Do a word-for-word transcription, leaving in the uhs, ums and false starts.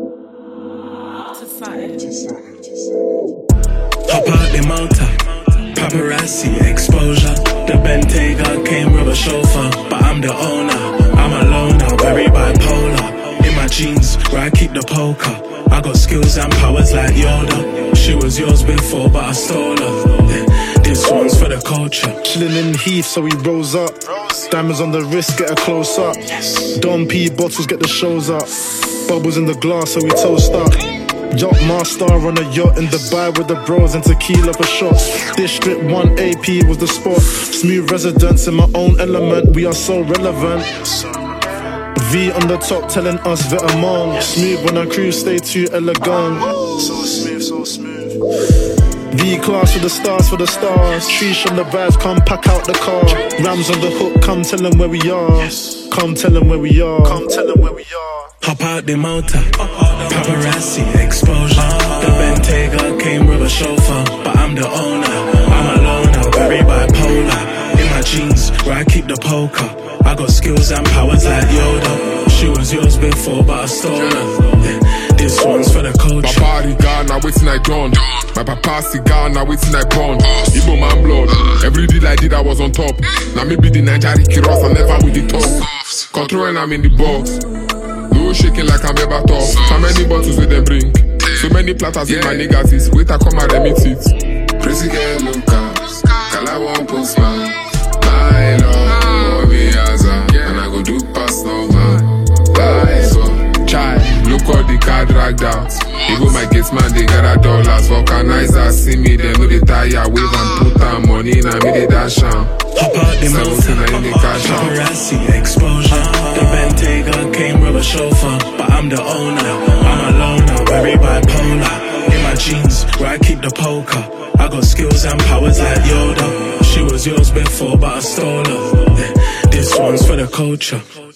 Hop out the motor, paparazzi exposure. The Bentayga came with a chauffeur, but I'm the owner. I'm a loner, very bipolar. In my jeans, where I keep the poker. I got skills and powers like Yoda. She was yours before, but I stole her. This one's for the culture. Chillin' in Heath, so we rose up. Diamonds on the wrist, get a close up. Dom P bottles, get the shows up. Bubbles in the glass, so we toast up. Yacht master on a yacht in Dubai with the bros and tequila for shots. District one A P was the spot. Smooth residents in my own element, we are so relevant. V on the top telling us Vetements. Smooth when I cruise, stay too elegant. So smooth, so smooth. V-class with the stars for the stars. Trees on the vibes, come pack out the car. Rams on the hook, come tell them where we are. Come tell them where we are. Come tell them where we are. Hop out the motor, paparazzi exposure. The Bentayga came with a chauffeur, but I'm the owner. I'm a loner, very bipolar. In my jeans, where I keep the poker. I got skills and powers like Yoda. She was yours before, but I stole her. This one's for the culture. My body gone, now waiting I done. My papa cigar, now waiting I born. Igbo man blood, every deal I did I was on top. Now maybe the Nigerian Kiros, I never with the top. Controlling I'm in the box. No shaking like I'm ever top. So many bottles with them bring. So many platters yeah. in my niggas is. Wait I come and remit it. Pretty girl look up, Kala won't post man. My love, be as and I go do pass no man. Lies up. Chai, look all the car dragged out. Even my gates man, they got a dollars. Vulcanizer, see me, they know they tire. Wave and put that money in, I made it dash out. Hop out the motor, paparazzi exposure. The Bentayga came with a chauffeur, but I'm the owner. I'm a loner, very bipolar. In my jeans, where I keep the poker. I got skills and powers like Yoda. She was yours before, but I stole her. This one's for the culture.